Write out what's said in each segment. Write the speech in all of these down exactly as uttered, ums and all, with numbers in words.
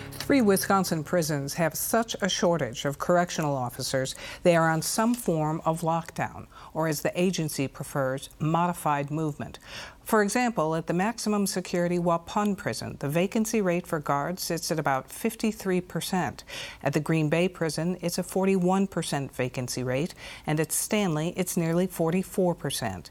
Three Wisconsin prisons have such a shortage of correctional officers, they are on some form of lockdown, or as the agency prefers, modified movement. For example, at the maximum security Waupun prison, the vacancy rate for guards sits at about fifty-three percent. At the Green Bay prison, it's a forty-one percent vacancy rate, and at Stanley, it's nearly forty-four percent.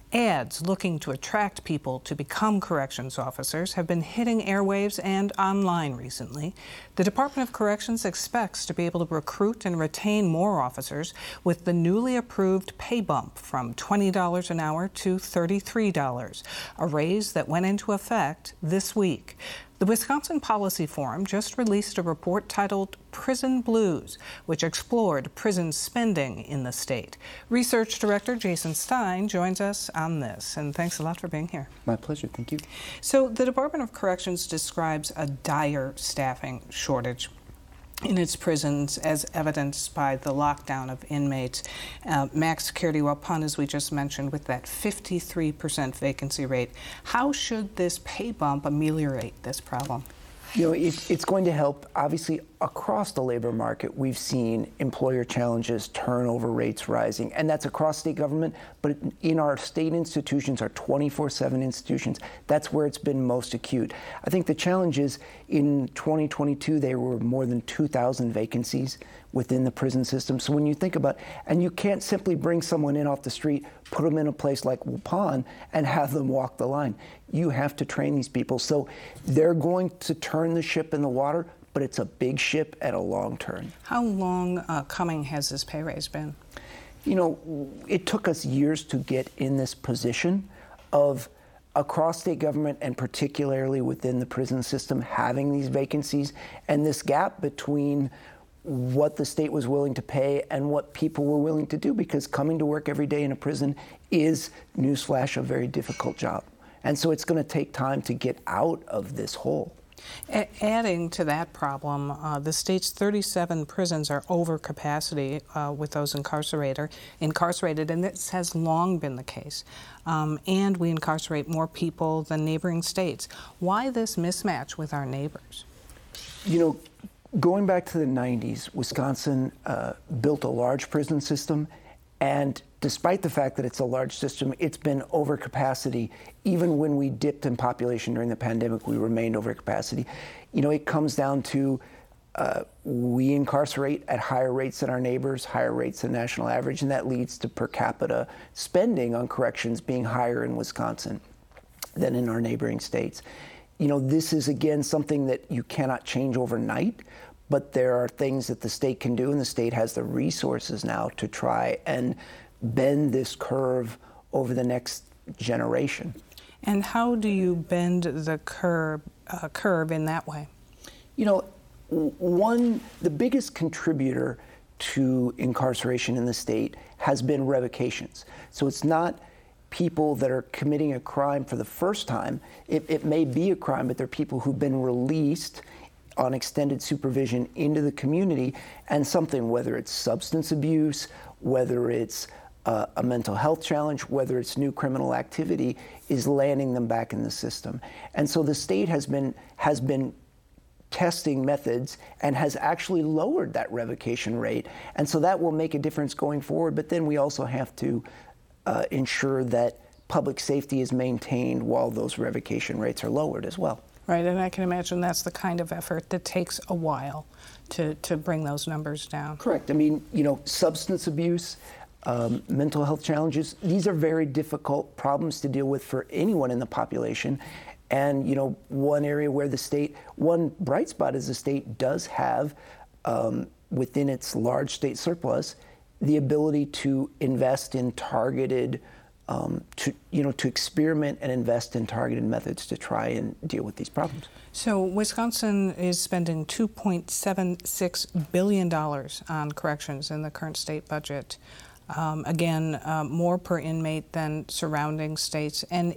Ads looking to attract people to become corrections officers have been hitting airwaves and online recently. The Department of Corrections expects to be able to recruit and retain more officers with the newly approved pay bump from twenty dollars an hour to thirty-three dollars, a raise that went into effect this week. The Wisconsin Policy Forum just released a report titled Prison Blues, which explored prison spending in the state. Research Director Jason Stein joins us on this, and thanks a lot for being here. My pleasure, thank you. So the Department of Corrections describes a dire staffing shortage in its prisons, as evidenced by the lockdown of inmates. Uh, max security Waupun, as we just mentioned, with that fifty-three percent vacancy rate. How should this pay bump ameliorate this problem? You know, it, it's going to help. Obviously, across the labor market, we've seen employer challenges, turnover rates rising, and that's across state government. But in our state institutions, our twenty-four seven institutions, that's where it's been most acute. I think the challenge is in twenty twenty-two, there were more than two thousand vacancies within the prison system. So when you think about, and you can't simply bring someone in off the street, put them in a place like Waupun, and have them walk the line. You have to train these people. So they're going to turn the ship in the water, but it's a big ship at a long turn. How long uh, coming has this pay raise been? You know, it took us years to get in this position of across state government and particularly within the prison system having these vacancies and this gap between what the state was willing to pay and what people were willing to do, because coming to work every day in a prison is, newsflash, a very difficult job. And so it's going to take time to get out of this hole. A- adding to that problem, uh, the state's thirty-seven prisons are over capacity uh, with those incarcerated, incarcerated, and this has long been the case. Um, and we incarcerate more people than neighboring states. Why this mismatch with our neighbors? You know, going back to the nineties, Wisconsin uh, built a large prison system, and despite the fact that it's a large system, it's been over capacity. Even when we dipped in population during the pandemic, we remained over capacity. You know, it comes down to uh, we incarcerate at higher rates than our neighbors, higher rates than national average, and that leads to per capita spending on corrections being higher in Wisconsin than in our neighboring states. You know, this is, again, something that you cannot change overnight, but there are things that the state can do, and the state has the resources now to try and bend this curve over the next generation. And how do you bend the curve, uh, curve in that way? You know, one, the biggest contributor to incarceration in the state has been revocations. So it's not people that are committing a crime for the first time. It, it may be a crime, but they're people who've been released on extended supervision into the community, and something, whether it's substance abuse, whether it's uh, a mental health challenge, whether it's new criminal activity, is landing them back in the system. And so the state has been has been testing methods and has actually lowered that revocation rate. And so that will make a difference going forward. But then we also have to uh, ensure that public safety is maintained while those revocation rates are lowered as well. Right, and I can imagine that's the kind of effort that takes a while to, to bring those numbers down. Correct. I mean, you know, substance abuse, um, mental health challenges, these are very difficult problems to deal with for anyone in the population. And, you know, one area where the state, one bright spot is the state does have, um, within its large state surplus, the ability to invest in targeted Um, to you know to experiment and invest in targeted methods to try and deal with these problems. So Wisconsin is spending two point seven six billion dollars on corrections in the current state budget. Um, again, uh, more per inmate than surrounding states. And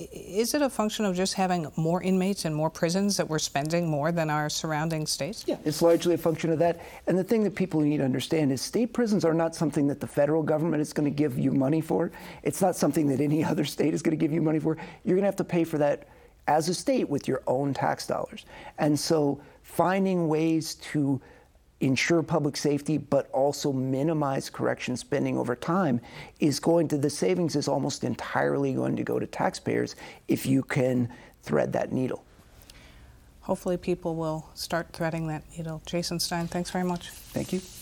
is it a function of just having more inmates and more prisons that we're spending more than our surrounding states? Yeah, it's largely a function of that. And the thing that people need to understand is state prisons are not something that the federal government is going to give you money for. It's not something that any other state is going to give you money for. You're going to have to pay for that as a state with your own tax dollars. And so finding ways to ensure public safety but also minimize correction spending over time is going to, the savings is almost entirely going to go to taxpayers if you can thread that needle. Hopefully people will start threading that needle. Jason Stein, thanks very much. Thank you.